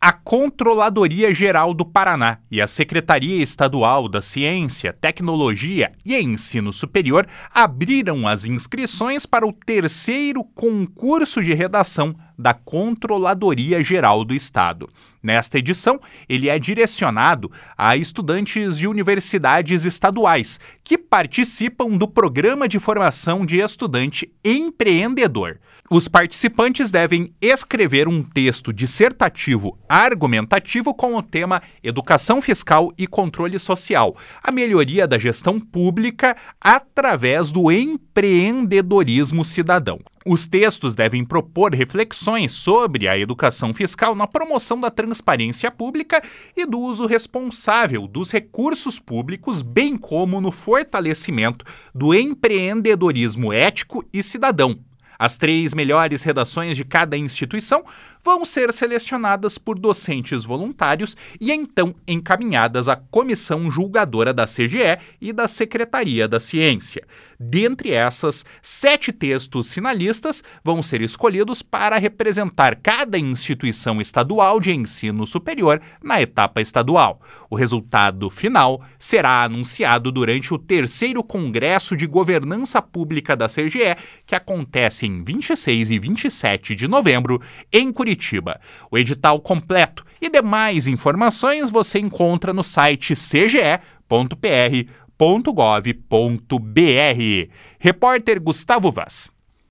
A Controladoria Geral do Paraná e a Secretaria Estadual da Ciência, Tecnologia e Ensino Superior abriram as inscrições para o terceiro concurso de redação da Controladoria Geral do Estado. Nesta edição, ele é direcionado a estudantes de universidades estaduais que participam do Programa de Formação de Estudante Empreendedor. Os participantes devem escrever um texto dissertativo argumentativo com o tema Educação Fiscal e Controle Social, a melhoria da gestão pública através do empreendedorismo cidadão. Os textos devem propor reflexões sobre a educação fiscal na promoção da transparência pública e do uso responsável dos recursos públicos, bem como no fortalecimento do empreendedorismo ético e cidadão. As 3 melhores redações de cada instituição vão ser selecionadas por docentes voluntários e então encaminhadas à comissão julgadora da CGE e da Secretaria da Ciência. Dentre essas, 7 textos finalistas vão ser escolhidos para representar cada instituição estadual de ensino superior na etapa estadual. O resultado final será anunciado durante o 3º Congresso de Governança Pública da CGE, que acontece em 26 e 27 de novembro, em Curitiba. O edital completo e demais informações você encontra no site cge.pr.gov.br. Repórter Gustavo Vaz.